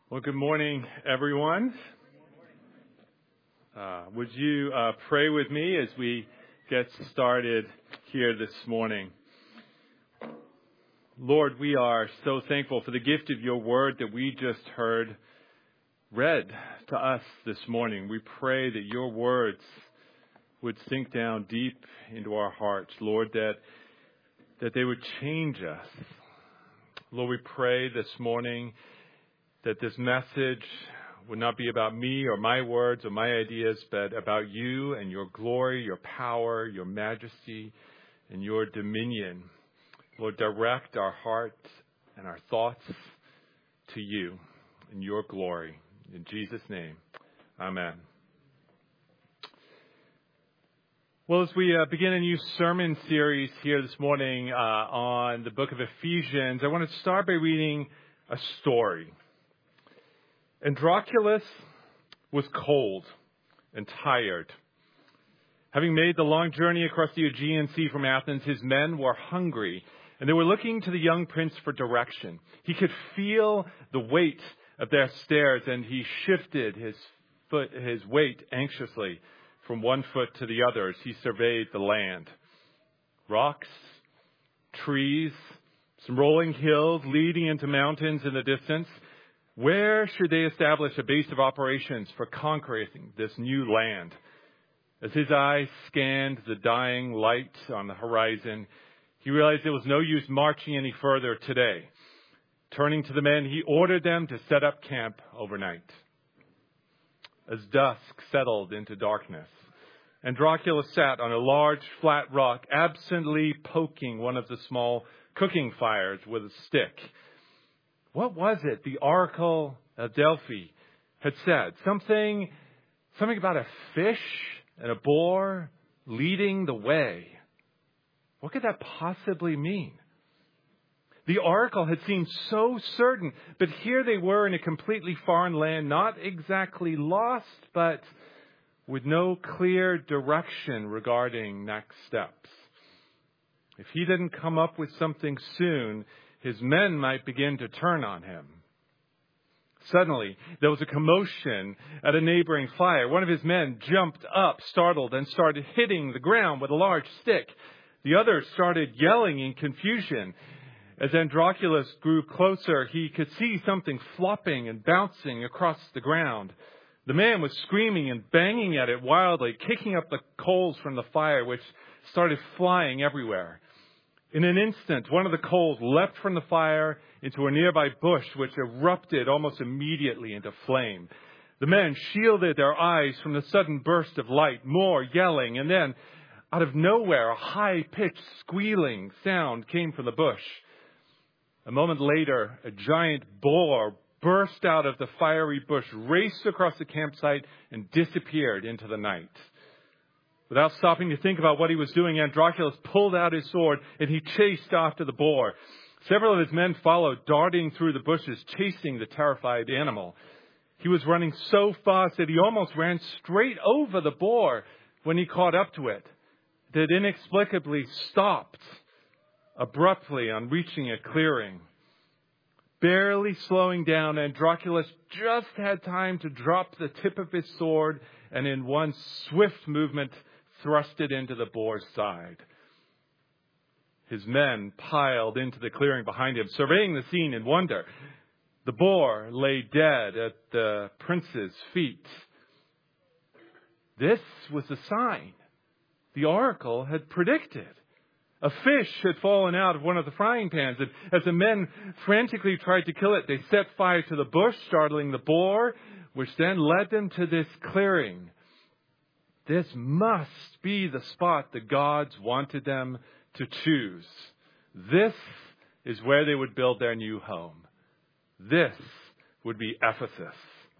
Well, good morning, everyone. Would you pray with me as we get started here this morning? Lord, we are so thankful for the gift of your word that we just heard read to us this morning. We pray that your words would sink down deep into our hearts, Lord, that they would change us. Lord, we pray this morning that this message would not be about me or my words or my ideas, but about you and your glory, your power, your majesty, and your dominion. Lord, direct our hearts and our thoughts to you in your glory. In Jesus' name, amen. Well, as we begin a new sermon series here this morning on the book of Ephesians, I want to start by reading a story. Andronicus was cold and tired. Having made the long journey across the Aegean Sea from Athens, his men were hungry, and they were looking to the young prince for direction. He could feel the weight of their stares, and he shifted his weight anxiously from one foot to the other as he surveyed the land. Rocks, trees, some rolling hills leading into mountains in the distance. Where should they establish a base of operations for conquering this new land? As his eyes scanned the dying light on the horizon, he realized it was no use marching any further today. Turning to the men, he ordered them to set up camp overnight. As dusk settled into darkness, Andronicus sat on a large flat rock, absently poking one of the small cooking fires with a stick. What was it the Oracle of Delphi had said? Something about a fish and a boar leading the way. What could that possibly mean? The oracle had seemed so certain, but here they were in a completely foreign land, not exactly lost, but with no clear direction regarding next steps. If he didn't come up with something soon, his men might begin to turn on him. Suddenly, there was a commotion at a neighboring fire. One of his men jumped up, startled, and started hitting the ground with a large stick. The others started yelling in confusion. As Andronicus grew closer, he could see something flopping and bouncing across the ground. The man was screaming and banging at it wildly, kicking up the coals from the fire, which started flying everywhere. In an instant, one of the coals leapt from the fire into a nearby bush, which erupted almost immediately into flame. The men shielded their eyes from the sudden burst of light, more yelling, and then, out of nowhere, a high-pitched squealing sound came from the bush. A moment later, a giant boar burst out of the fiery bush, raced across the campsite, and disappeared into the night. Without stopping to think about what he was doing, Andronicus pulled out his sword and he chased after the boar. Several of his men followed, darting through the bushes, chasing the terrified animal. He was running so fast that he almost ran straight over the boar when he caught up to it. It inexplicably stopped abruptly on reaching a clearing. Barely slowing down, Andronicus just had time to drop the tip of his sword and in one swift movement thrust it into the boar's side. His men piled into the clearing behind him, surveying the scene in wonder. The boar lay dead at the prince's feet. This was the sign the oracle had predicted. A fish had fallen out of one of the frying pans, and as the men frantically tried to kill it, they set fire to the bush, startling the boar, which then led them to this clearing. This must be the spot the gods wanted them to choose. This is where they would build their new home. This would be Ephesus.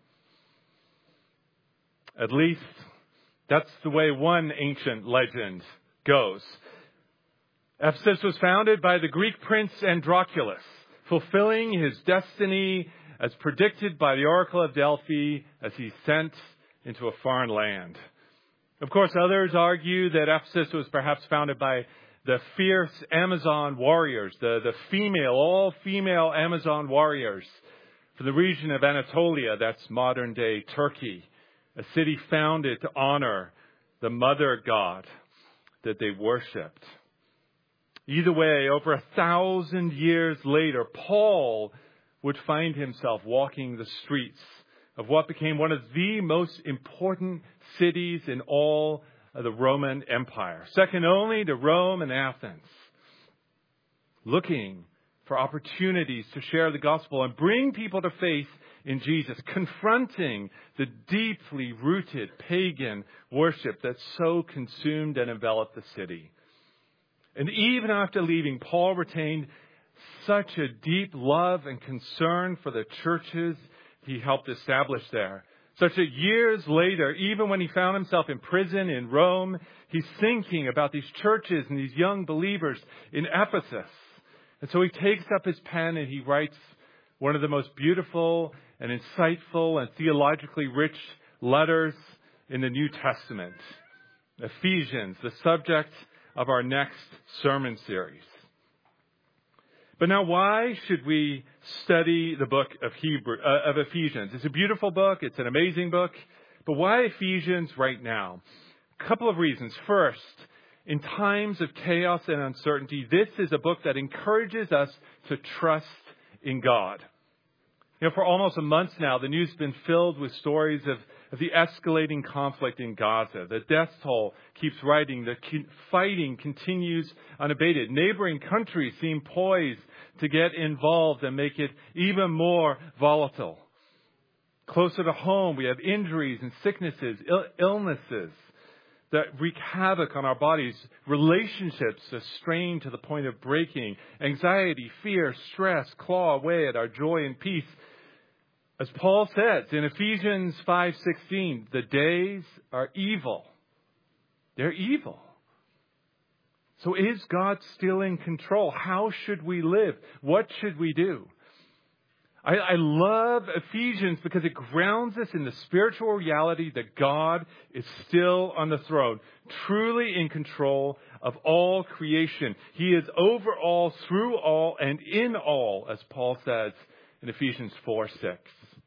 At least, that's the way one ancient legend goes. Ephesus was founded by the Greek prince Andronicus, fulfilling his destiny as predicted by the Oracle of Delphi as he sent into a foreign land. Of course, others argue that Ephesus was perhaps founded by the fierce Amazon warriors, the all-female Amazon warriors from the region of Anatolia, that's modern-day Turkey, a city founded to honor the mother god that they worshipped. Either way, over 1,000 years later, Paul would find himself walking the streets of what became one of the most important cities in all of the Roman Empire, second only to Rome and Athens, looking for opportunities to share the gospel and bring people to faith in Jesus, confronting the deeply rooted pagan worship that so consumed and enveloped the city. And even after leaving, Paul retained such a deep love and concern for the churches he helped establish there, such that years later, even when he found himself in prison in Rome, he's thinking about these churches and these young believers in Ephesus. And so he takes up his pen and he writes one of the most beautiful and insightful and theologically rich letters in the New Testament, Ephesians, the subject of our next sermon series. But now, why should we study the book of Ephesians? It's a beautiful book. It's an amazing book. But why Ephesians right now? A couple of reasons. First, in times of chaos and uncertainty, this is a book that encourages us to trust in God. You know, for almost a month now, the news has been filled with stories of the escalating conflict in Gaza. The death toll keeps rising. The fighting continues unabated. Neighboring countries seem poised to get involved and make it even more volatile. Closer to home, we have injuries and sicknesses, illnesses that wreak havoc on our bodies, relationships are strained to the point of breaking, anxiety, fear, stress claw away at our joy and peace. As Paul says in Ephesians 5:16, the days are evil. They're evil. So is God still in control? How should we live? What should we do? I love Ephesians because it grounds us in the spiritual reality that God is still on the throne, truly in control of all creation. He is over all, through all, and in all, as Paul says in Ephesians 4:6.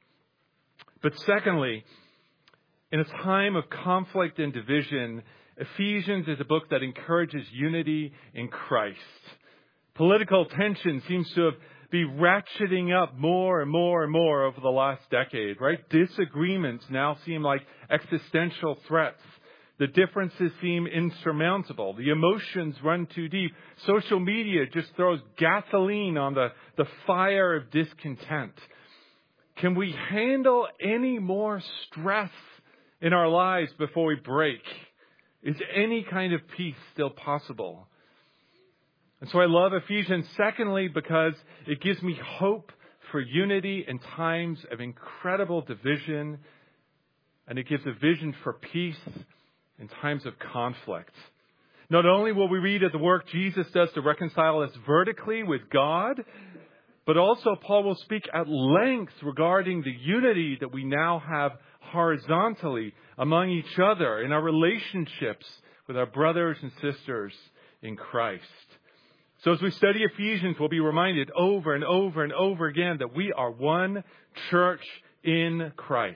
But secondly, in a time of conflict and division, Ephesians is a book that encourages unity in Christ. Political tension seems to be ratcheting up more and more and more over the last decade, right? Disagreements now seem like existential threats. The differences seem insurmountable. The emotions run too deep. Social media just throws gasoline on the fire of discontent. Can we handle any more stress in our lives before we break? Is any kind of peace still possible? And so I love Ephesians, secondly, because it gives me hope for unity in times of incredible division, and it gives a vision for peace in times of conflict. Not only will we read of the work Jesus does to reconcile us vertically with God, but also Paul will speak at length regarding the unity that we now have horizontally among each other in our relationships with our brothers and sisters in Christ. So as we study Ephesians, we'll be reminded over and over and over again that we are one church in Christ.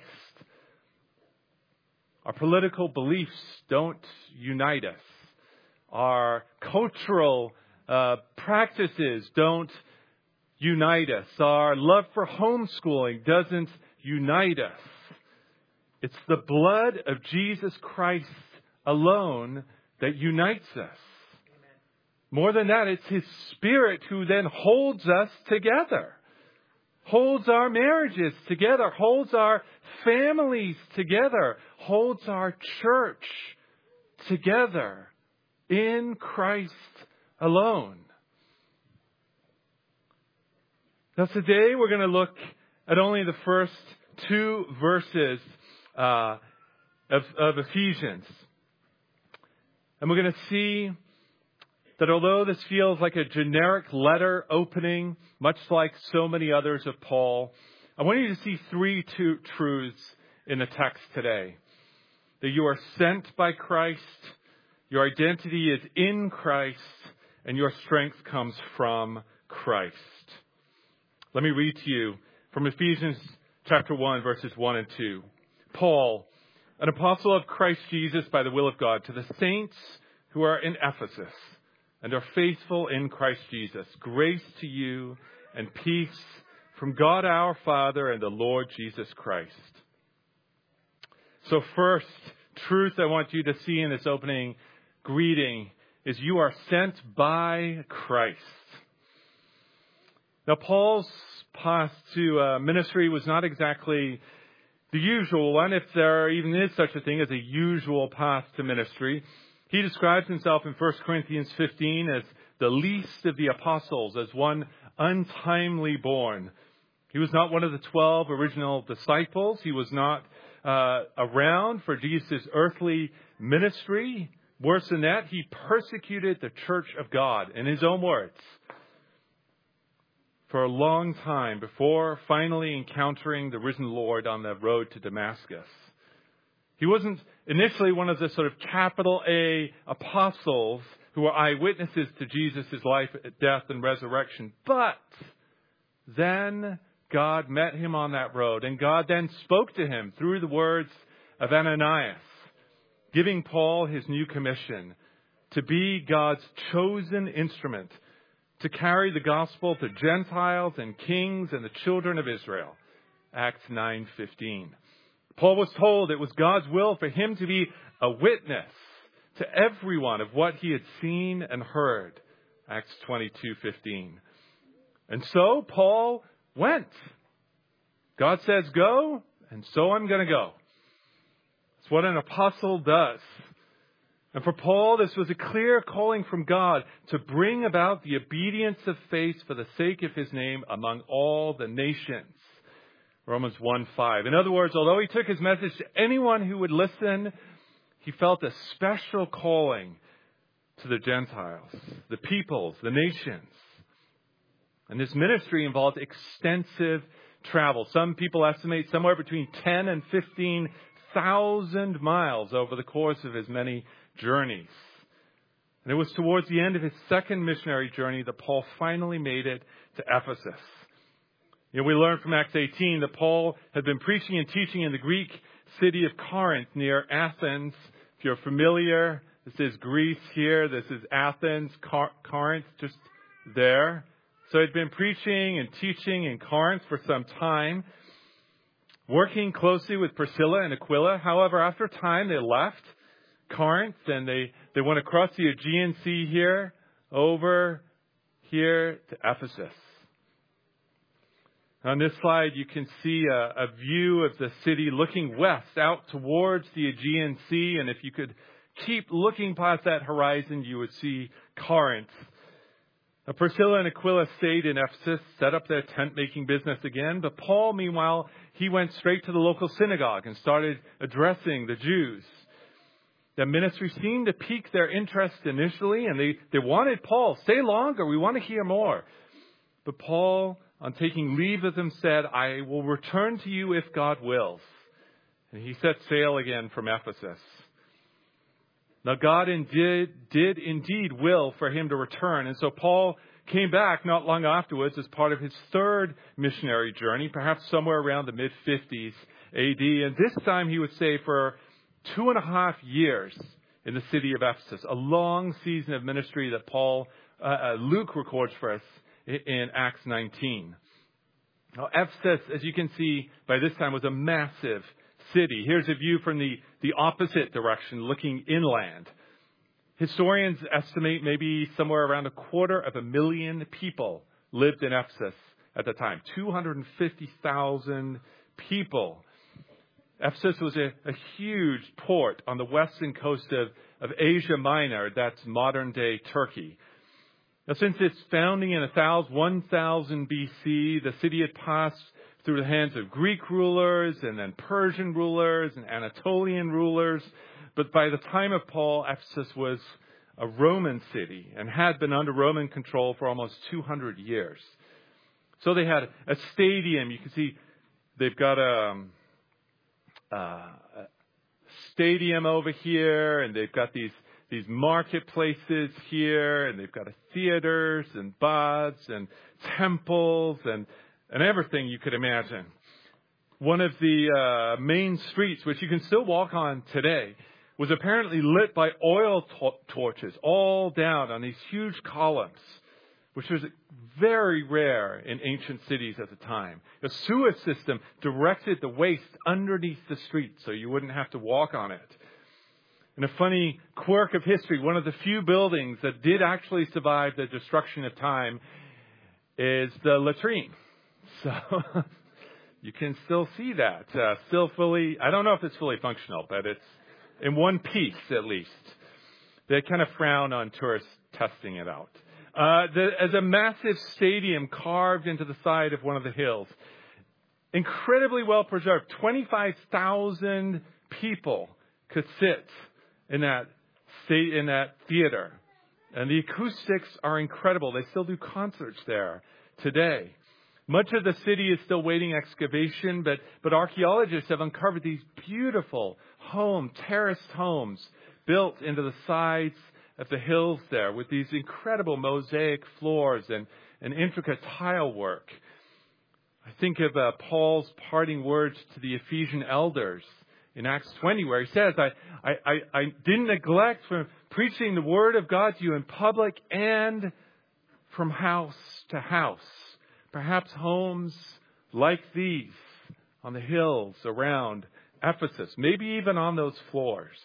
Our political beliefs don't unite us. Our cultural practices don't unite us. Our love for homeschooling doesn't unite us. It's the blood of Jesus Christ alone that unites us. More than that, it's His Spirit who then holds us together, holds our marriages together, holds our families together, holds our church together in Christ alone. Now today we're going to look at only the first two verses of Ephesians. And we're going to see that although this feels like a generic letter opening, much like so many others of Paul, I want you to see three truths in the text today. That you are sent by Christ, your identity is in Christ, and your strength comes from Christ. Let me read to you From Ephesians chapter 1, verses 1 and 2. Paul, an apostle of Christ Jesus by the will of God, to the saints who are in Ephesus and are faithful in Christ Jesus. Grace to you and peace from God our Father and the Lord Jesus Christ. So first, truth I want you to see in this opening greeting is you are sent by Christ. Now, Paul's path to ministry was not exactly the usual one, if there even is such a thing as a usual path to ministry. He describes himself in 1 Corinthians 15 as the least of the apostles, as one untimely born. He was not one of the 12 original disciples. He was not around for Jesus' earthly ministry. Worse than that, he persecuted the church of God, in his own words, for a long time before finally encountering the risen Lord on the road to Damascus. He wasn't initially one of the sort of capital A apostles who were eyewitnesses to Jesus' life, death, and resurrection. But then God met him on that road, and God then spoke to him through the words of Ananias, giving Paul his new commission to be God's chosen instrument to carry the gospel to Gentiles and kings and the children of Israel. Acts 9:15. Paul was told it was God's will for him to be a witness to everyone of what he had seen and heard. Acts 22:15. And so Paul went. God says go, and so I'm going to go. It's what an apostle does. And for Paul, this was a clear calling from God to bring about the obedience of faith for the sake of his name among all the nations. Romans 1:5. In other words, although he took his message to anyone who would listen, he felt a special calling to the Gentiles, the peoples, the nations. And this ministry involved extensive travel. Some people estimate somewhere between 10 and 15,000 miles over the course of his many journeys. And it was towards the end of his second missionary journey that Paul finally made it to Ephesus. You know, we learned from Acts 18 that Paul had been preaching and teaching in the Greek city of Corinth near Athens. If you're familiar, this is Greece here. This is Athens, Corinth, just there. So he'd been preaching and teaching in Corinth for some time, working closely with Priscilla and Aquila. However, after a time, they left Corinth and they went across the Aegean Sea here, over here to Ephesus. On this slide, you can see a view of the city looking west out towards the Aegean Sea. And if you could keep looking past that horizon, you would see Corinth. Now, Priscilla and Aquila stayed in Ephesus, set up their tent-making business again. But Paul, meanwhile, he went straight to the local synagogue and started addressing the Jews. The ministry seemed to pique their interest initially, and they wanted Paul, stay longer, we want to hear more. But Paul, on taking leave of them, said, I will return to you if God wills. And he set sail again from Ephesus. Now God did indeed will for him to return. And so Paul came back not long afterwards as part of his third missionary journey, perhaps somewhere around the mid-50s AD. And this time he would stay for 2.5 years in the city of Ephesus, a long season of ministry that Luke records for us in Acts 19. Now, Ephesus, as you can see by this time, was a massive city. Here's a view from the opposite direction, looking inland. Historians estimate maybe somewhere around 250,000 people lived in Ephesus at the time. 250,000 people. Ephesus was a huge port on the western coast of Asia Minor. That's modern-day Turkey. Now, since its founding in 1000 BC, the city had passed through the hands of Greek rulers and then Persian rulers and Anatolian rulers. But by the time of Paul, Ephesus was a Roman city and had been under Roman control for almost 200 years. So they had a stadium. You can see they've got a stadium over here, and they've got these marketplaces here, and they've got theaters and baths and temples, and and everything you could imagine. One of the main streets, which you can still walk on today, was apparently lit by oil torches all down on these huge columns, which was very rare in ancient cities at the time. A sewer system directed the waste underneath the street so you wouldn't have to walk on it. And a funny quirk of history, one of the few buildings that did actually survive the destruction of time is the latrine. So you can still see that. Still fully, I don't know if it's fully functional, but it's in one piece at least. They kind of frown on tourists testing it out. As a massive stadium carved into the side of one of the hills. Incredibly well preserved. 25,000 people could sit in that theater. And the acoustics are incredible. They still do concerts there today. Much of the city is still waiting excavation, but archaeologists have uncovered these beautiful terraced homes built into the sides of the hills there with these incredible mosaic floors and intricate tile work. I think of Paul's parting words to the Ephesian elders in Acts 20, where he says, I didn't neglect from preaching the word of God to you in public and from house to house. Perhaps homes like these on the hills around Ephesus, maybe even on those floors.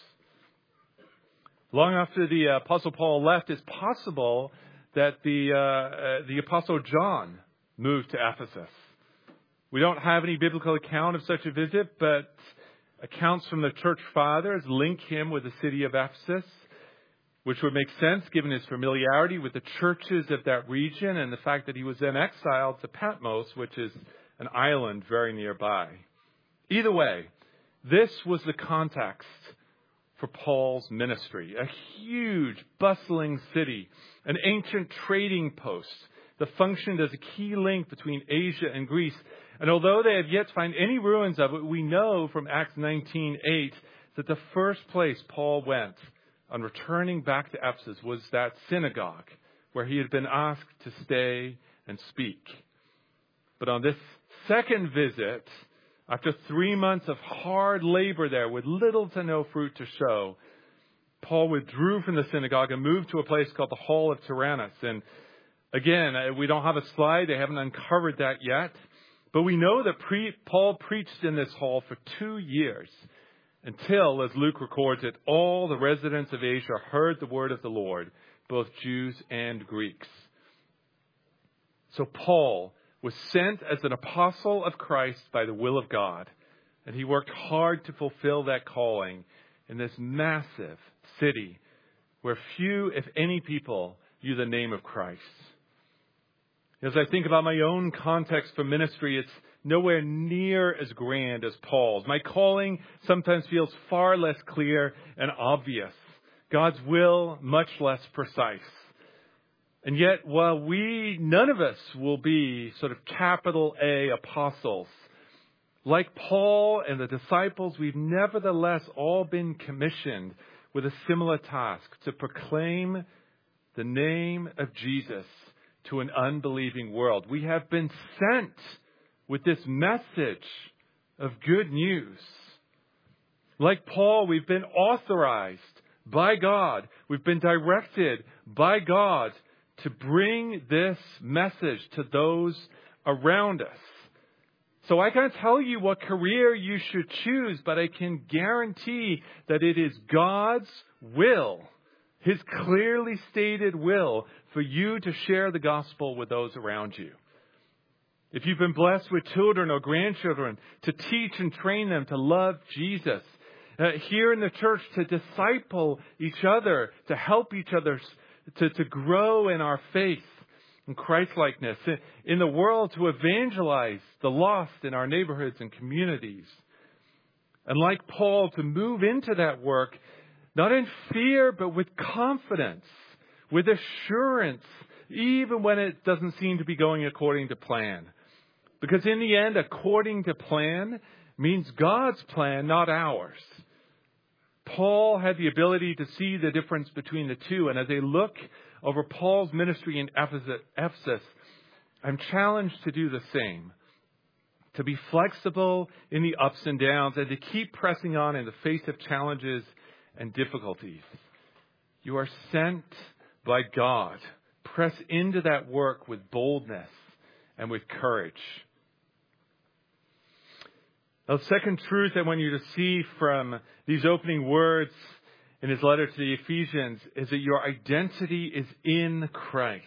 Long after the Apostle Paul left, it's possible that the Apostle John moved to Ephesus. We don't have any biblical account of such a visit, but accounts from the church fathers link him with the city of Ephesus, which would make sense given his familiarity with the churches of that region and the fact that he was then exiled to Patmos, which is an island very nearby. Either way, this was the context for Paul's ministry. A huge, bustling city, an ancient trading post that functioned as a key link between Asia and Greece. And although they have yet to find any ruins of it, we know from Acts 19:8 that the first place Paul went on returning back to Ephesus was that synagogue where he had been asked to stay and speak. But on this second visit, after 3 months of hard labor there with little to no fruit to show, Paul withdrew from the synagogue and moved to a place called the Hall of Tyrannus. And again, we don't have a slide. They haven't uncovered that yet. But we know that Paul preached in this hall for 2 years until, as Luke records it, all the residents of Asia heard the word of the Lord, both Jews and Greeks. So Paul was sent as an apostle of Christ by the will of God, and he worked hard to fulfill that calling in this massive city where few, if any, people knew the name of Christ. As I think about my own context for ministry, it's nowhere near as grand as Paul's. My calling sometimes feels far less clear and obvious. God's will, much less precise. And yet, while none of us will be sort of capital A apostles, like Paul and the disciples, we've nevertheless all been commissioned with a similar task: to proclaim the name of Jesus to an unbelieving world. We have been sent with this message of good news. Like Paul, we've been authorized by God. We've been directed by God to bring this message to those around us. So I can't tell you what career you should choose, but I can guarantee that it is God's will, His clearly stated will, for you to share the gospel with those around you. If you've been blessed with children or grandchildren, to teach and train them to love Jesus. Here in the church, to disciple each other, to help each other, to grow in our faith and Christ-likeness. In the world, to evangelize the lost in our neighborhoods and communities. And like Paul, to move into that work, not in fear, but with confidence, with assurance, even when it doesn't seem to be going according to plan. Because in the end, according to plan means God's plan, not ours. Paul had the ability to see the difference between the two. And as I look over Paul's ministry in Ephesus, I'm challenged to do the same, to be flexible in the ups and downs and to keep pressing on in the face of challenges and difficulties. You are sent by God. Press into that work with boldness and with courage. Now, the second truth I want you to see from these opening words in his letter to the Ephesians is that your identity is in Christ.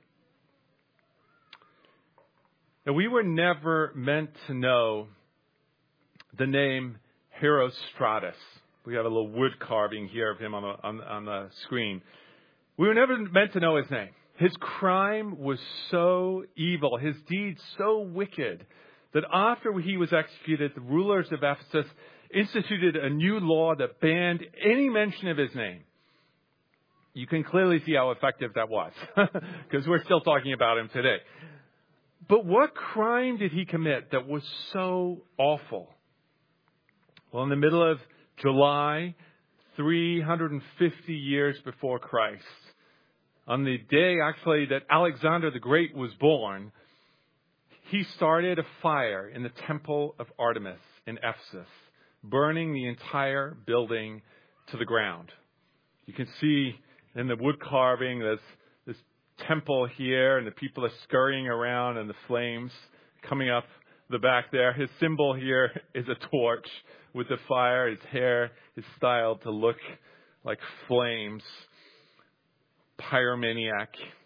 Now, we were never meant to know the name Herostratus. We have a little wood carving here of him on the screen. We were never meant to know his name. His crime was so evil, his deeds so wicked, that after he was executed, the rulers of Ephesus instituted a new law that banned any mention of his name. You can clearly see how effective that was, because we're still talking about him today. But what crime did he commit that was so awful? Well, in the middle of July, 350 years before Christ, on the day actually that Alexander the Great was born, he started a fire in the temple of Artemis in Ephesus, burning the entire building to the ground. You can see in the wood carving this temple here, and the people are scurrying around and the flames coming up the back there. His symbol here is a torch with the fire. His hair is styled to look like flames. Pyromaniac.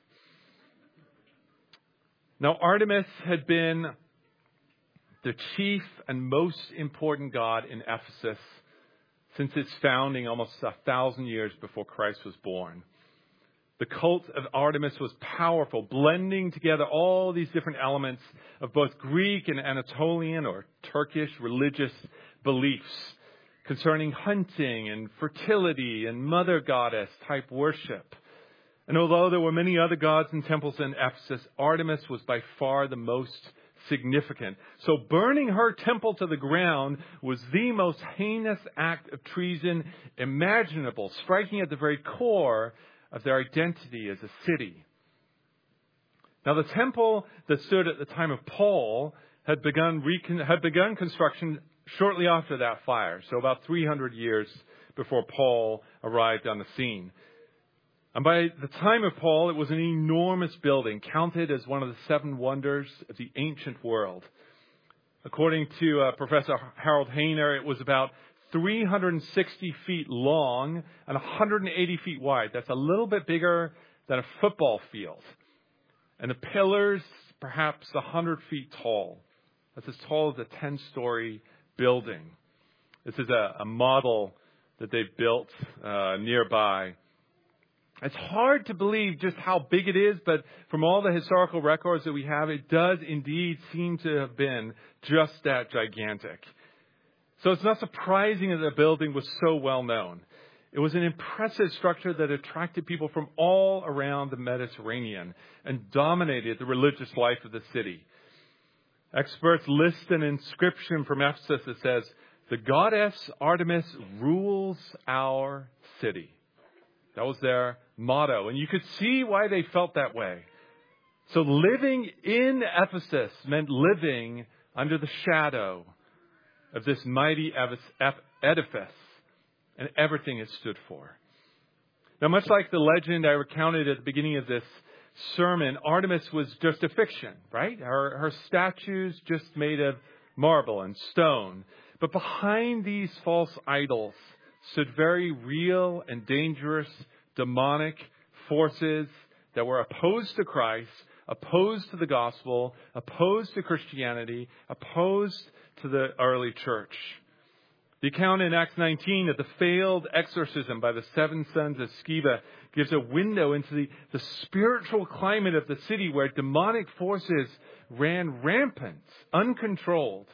Now, Artemis had been the chief and most important god in Ephesus since its founding almost 1,000 years before Christ was born. The cult of Artemis was powerful, blending together all these different elements of both Greek and Anatolian or Turkish religious beliefs concerning hunting and fertility and mother goddess type worship. And although there were many other gods and temples in Ephesus, Artemis was by far the most significant. So burning her temple to the ground was the most heinous act of treason imaginable, striking at the very core of their identity as a city. Now, the temple that stood at the time of Paul had begun construction shortly after that fire, so about 300 years before Paul arrived on the scene. And by the time of Paul, it was an enormous building, counted as one of the 7 wonders of the ancient world. According to Professor Harold Hayner, it was about 360 feet long and 180 feet wide. That's a little bit bigger than a football field. And the pillars, perhaps 100 feet tall. That's as tall as a 10-story building. This is a model that they built nearby. It's hard to believe just how big it is, but from all the historical records that we have, it does indeed seem to have been just that gigantic. So it's not surprising that the building was so well known. It was an impressive structure that attracted people from all around the Mediterranean and dominated the religious life of the city. Experts list an inscription from Ephesus that says, "The goddess Artemis rules our city." That was their motto. And you could see why they felt that way. So living in Ephesus meant living under the shadow of this mighty edifice and everything it stood for. Now, much like the legend I recounted at the beginning of this sermon, Artemis was just a fiction, right? Her statues just made of marble and stone. But behind these false idols stood very real and dangerous demonic forces that were opposed to Christ, opposed to the gospel, opposed to Christianity, opposed to the early church. The account in Acts 19 of the failed exorcism by the 7 sons of Sceva gives a window into the spiritual climate of the city where demonic forces ran rampant, uncontrolled.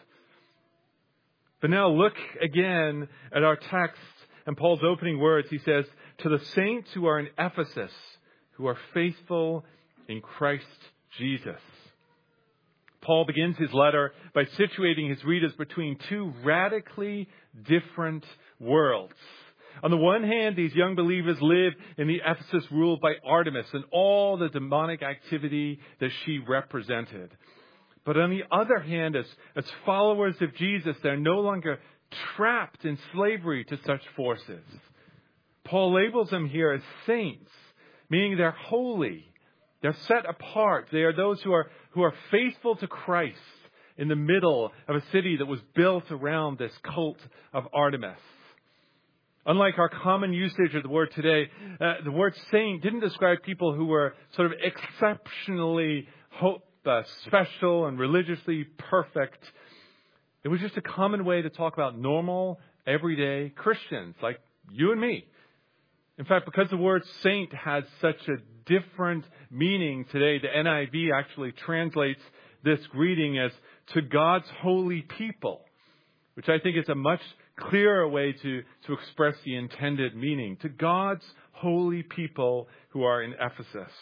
But now look again at our text and Paul's opening words. He says, "To the saints who are in Ephesus, who are faithful in Christ Jesus." Paul begins his letter by situating his readers between 2 radically different worlds. On the one hand, these young believers live in the Ephesus ruled by Artemis and all the demonic activity that she represented. But on the other hand, as followers of Jesus, they're no longer trapped in slavery to such forces. Paul labels them here as saints, meaning they're holy. They're set apart. They are those who are faithful to Christ in the middle of a city that was built around this cult of Artemis. Unlike our common usage of the word today, the word saint didn't describe people who were sort of exceptionally special and religiously perfect. It was just a common way to talk about normal, everyday Christians like you and me. In fact, because the word saint has such a different meaning today, the NIV actually translates this greeting as to God's holy people, which I think is a much clearer way to express the intended meaning. To God's holy people who are in Ephesus.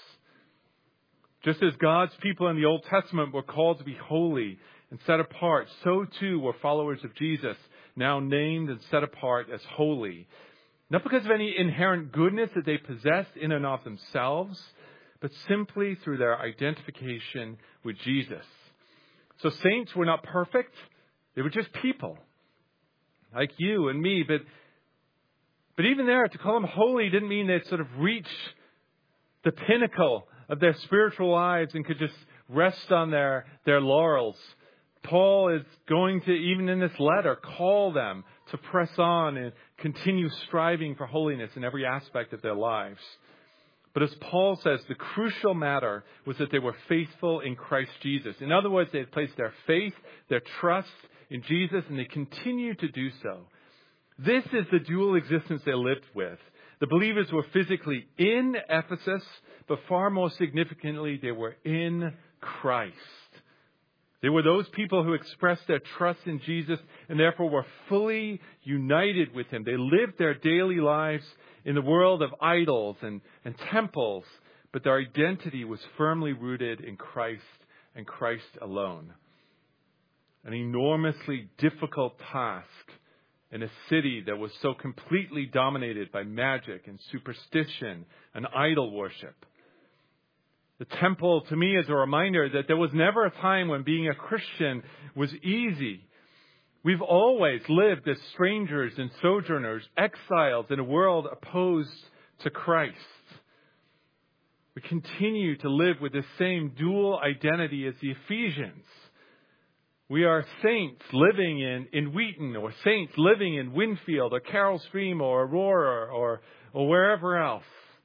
Just as God's people in the Old Testament were called to be holy and set apart, so too were followers of Jesus now named and set apart as holy. Not because of any inherent goodness that they possessed in and of themselves, but simply through their identification with Jesus. So saints were not perfect. They were just people, like you and me. But even there, to call them holy didn't mean they'd sort of reached the pinnacle of their spiritual lives and could just rest on their laurels. Paul is going to, even in this letter, call them to press on and continue striving for holiness in every aspect of their lives. But as Paul says, the crucial matter was that they were faithful in Christ Jesus. In other words, they had placed their faith, their trust in Jesus, and they continue to do so. This is the dual existence they lived with. The believers were physically in Ephesus, but far more significantly, they were in Christ. They were those people who expressed their trust in Jesus and therefore were fully united with Him. They lived their daily lives in the world of idols and temples, but their identity was firmly rooted in Christ and Christ alone. An enormously difficult task in a city that was so completely dominated by magic and superstition and idol worship. The temple, to me, is a reminder that there was never a time when being a Christian was easy. We've always lived as strangers and sojourners, exiles in a world opposed to Christ. We continue to live with the same dual identity as the Ephesians. We are saints living in Wheaton, or saints living in Winfield, or Carroll Stream, or Aurora, or wherever else.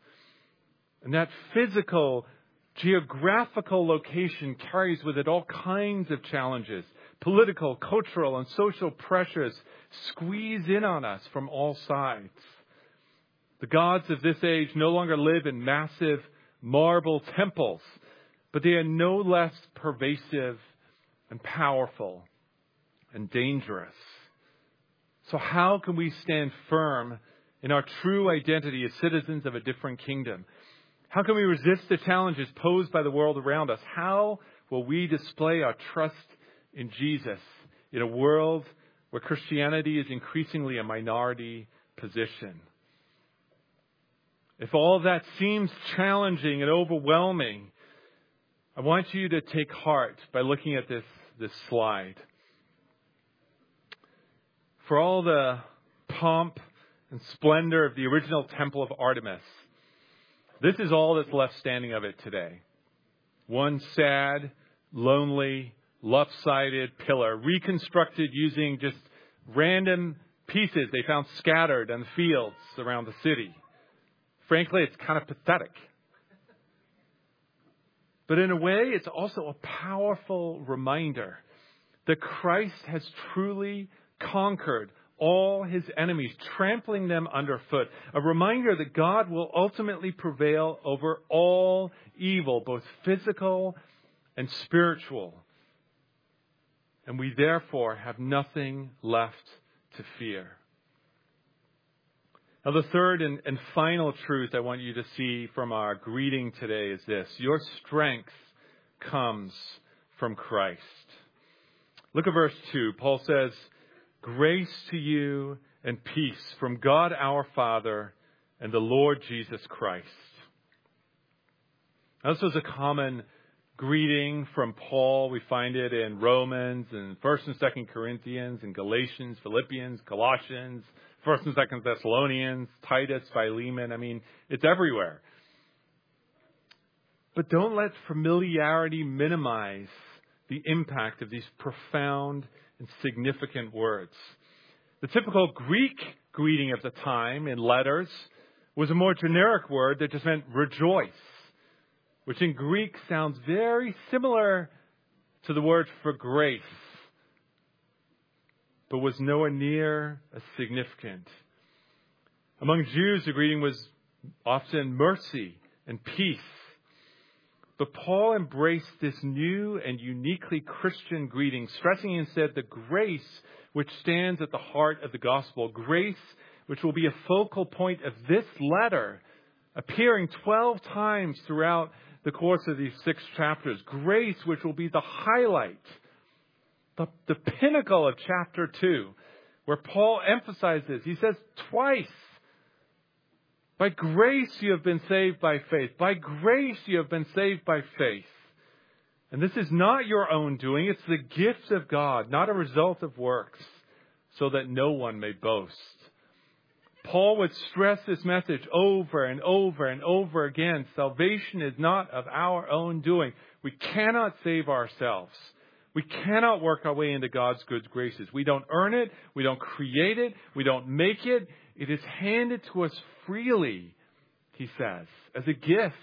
And that physical, geographical location carries with it all kinds of challenges. Political, cultural, and social pressures squeeze in on us from all sides. The gods of this age no longer live in massive marble temples, but they are no less pervasive and powerful and dangerous. So how can we stand firm in our true identity as citizens of a different kingdom? How can we resist the challenges posed by the world around us? How will we display our trust in Jesus in a world where Christianity is increasingly a minority position? If all of that seems challenging and overwhelming, I want you to take heart by looking at this slide. For all the pomp and splendor of the original temple of Artemis, this is all that's left standing of it today. One sad, lonely, lopsided pillar, reconstructed using just random pieces they found scattered on the fields around the city. Frankly, it's kind of pathetic. But in a way, it's also a powerful reminder that Christ has truly conquered all His enemies, trampling them underfoot. A reminder that God will ultimately prevail over all evil, both physical and spiritual. And we therefore have nothing left to fear. Now, the third and final truth I want you to see from our greeting today is this: your strength comes from Christ. Look at verse 2. Paul says, "Grace to you and peace from God our Father and the Lord Jesus Christ. Now, this was a common greeting from Paul. We find it in Romans and 1st and 2nd Corinthians and Galatians, Philippians, Colossians, 1st and 2nd Thessalonians, Titus, Philemon. I mean, it's everywhere. But don't let familiarity minimize the impact of these profound and significant words. The typical Greek greeting of the time in letters was a more generic word that just meant rejoice, which in Greek sounds very similar to the word for grace, but was nowhere near as significant. Among Jews, the greeting was often mercy and peace. But Paul embraced this new and uniquely Christian greeting, stressing instead the grace which stands at the heart of the gospel, grace which will be a focal point of this letter, appearing 12 times throughout the course of these 6 chapters. Grace which will be the highlight, the pinnacle of chapter 2, where Paul emphasizes, he says twice, by grace you have been saved by faith. By grace you have been saved by faith. And this is not your own doing. It's the gift of God, not a result of works, so that no one may boast. Paul would stress this message over and over and over again. Salvation is not of our own doing. We cannot save ourselves. We cannot work our way into God's good graces. We don't earn it. We don't create it. We don't make it. It is handed to us freely, he says, as a gift.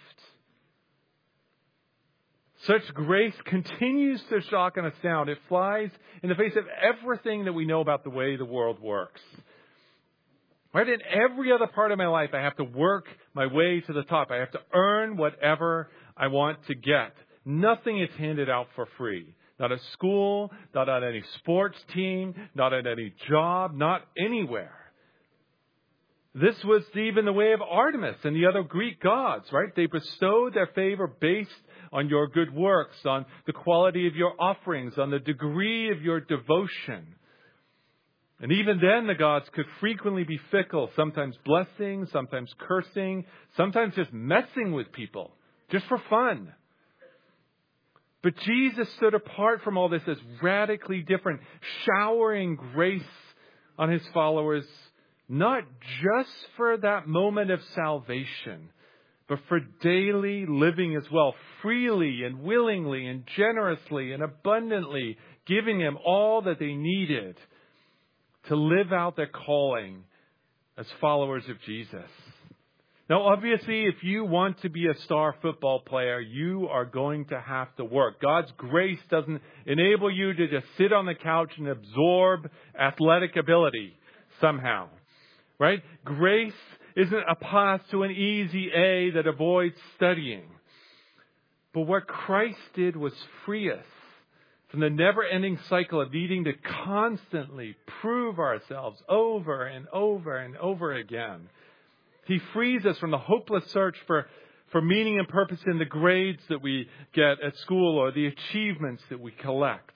Such grace continues to shock and astound. It flies in the face of everything that we know about the way the world works. Right? In every other part of my life, I have to work my way to the top. I have to earn whatever I want to get. Nothing is handed out for free. Not at school, not on any sports team, not at any job, not anywhere. This was even the way of Artemis and the other Greek gods, right? They bestowed their favor based on your good works, on the quality of your offerings, on the degree of your devotion. And even then, the gods could frequently be fickle, sometimes blessing, sometimes cursing, sometimes just messing with people, just for fun. But Jesus stood apart from all this as radically different, showering grace on his followers, not just for that moment of salvation, but for daily living as well, freely and willingly and generously and abundantly, giving them all that they needed to live out their calling as followers of Jesus. Now, obviously, if you want to be a star football player, you are going to have to work. God's grace doesn't enable you to just sit on the couch and absorb athletic ability somehow. Right? Grace isn't a path to an easy A that avoids studying. But what Christ did was free us from the never-ending cycle of needing to constantly prove ourselves over and over and over again. He frees us from the hopeless search for meaning and purpose in the grades that we get at school or the achievements that we collect.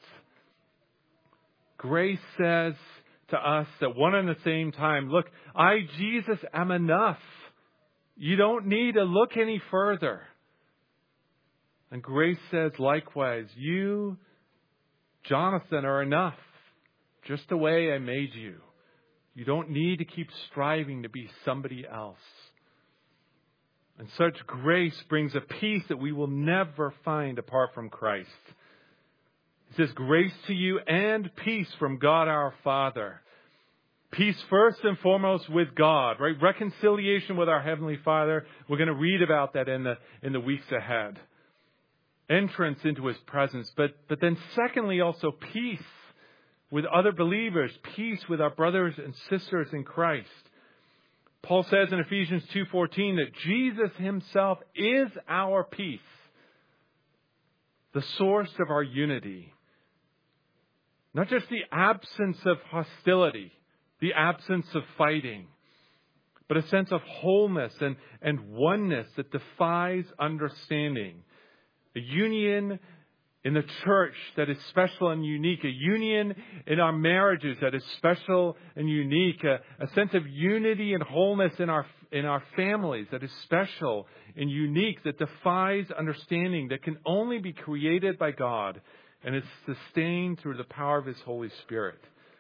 Grace says to us at one and the same time, look, I, Jesus, am enough. You don't need to look any further. And grace says likewise, you, Jonathan, are enough. Just the way I made you. You don't need to keep striving to be somebody else. And such grace brings a peace that we will never find apart from Christ. It says, grace to you and peace from God our Father. Peace first and foremost with God, right? Reconciliation with our Heavenly Father. We're going to read about that in the weeks ahead. Entrance into His presence. But then secondly, also peace with other believers. Peace with our brothers and sisters in Christ. Paul says in Ephesians 2:14 that Jesus Himself is our peace. The source of our unity. Not just the absence of hostility, the absence of fighting, but a sense of wholeness and oneness that defies understanding. A union in the church that is special and unique, a union in our marriages that is special and unique, a sense of unity and wholeness in our families that is special and unique, that defies understanding, that can only be created by God and is sustained through the power of His Holy Spirit.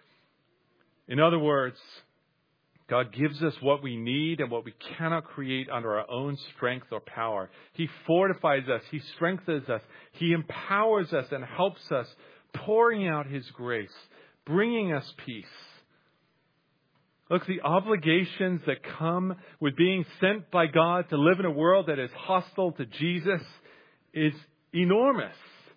In other words, God gives us what we need and what we cannot create under our own strength or power. He fortifies us. He strengthens us. He empowers us and helps us, pouring out His grace, bringing us peace. Look, the obligations that come with being sent by God to live in a world that is hostile to Jesus is enormous.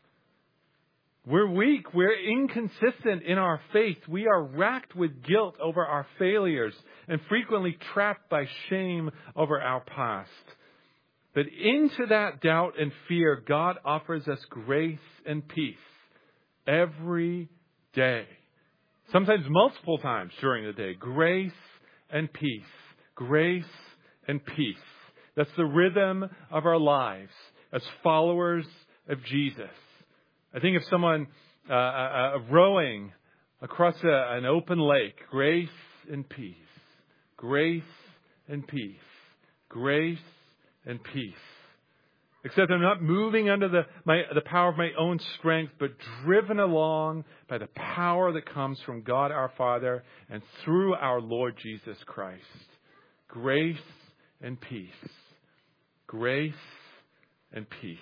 We're weak. We're inconsistent in our faith. We are racked with guilt over our failures and frequently trapped by shame over our past. But into that doubt and fear, God offers us grace and peace every day. Sometimes multiple times during the day. Grace and peace. Grace and peace. That's the rhythm of our lives as followers of Jesus. I think of someone rowing across an open lake. Grace and peace. Grace and peace. Grace and peace. Except I'm not moving under the power of my own strength, but driven along by the power that comes from God our Father and through our Lord Jesus Christ. Grace and peace. Grace and peace.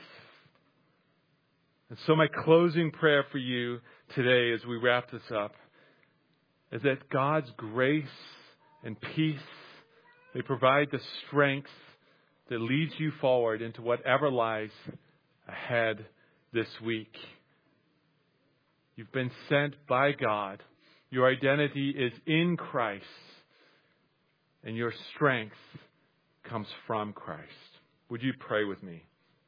And so my closing prayer for you today as we wrap this up is that God's grace and peace may provide the strength that leads you forward into whatever lies ahead this week. You've been sent by God. Your identity is in Christ. And your strength comes from Christ. Would you pray with me?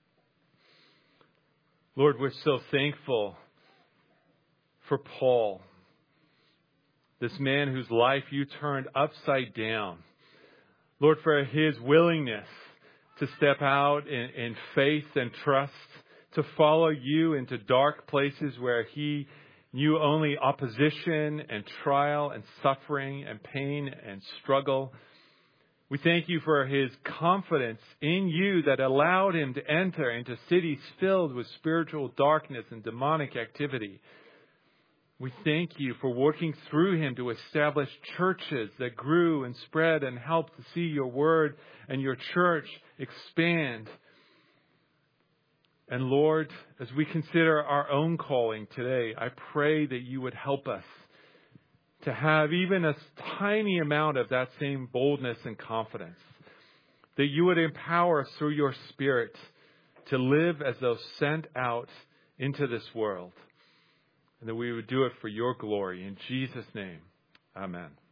Lord, we're so thankful for Paul, this man whose life you turned upside down. Lord, for his willingness to step out in faith and trust, to follow you into dark places where he knew only opposition and trial and suffering and pain and struggle. We thank you for his confidence in you that allowed him to enter into cities filled with spiritual darkness and demonic activity. We thank you for working through him to establish churches that grew and spread and helped to see your word and your church expand. And Lord, as we consider our own calling today, I pray that you would help us to have even a tiny amount of that same boldness and confidence. That you would empower us through your Spirit to live as though sent out into this world. And that we would do it for your glory. In Jesus' name, amen.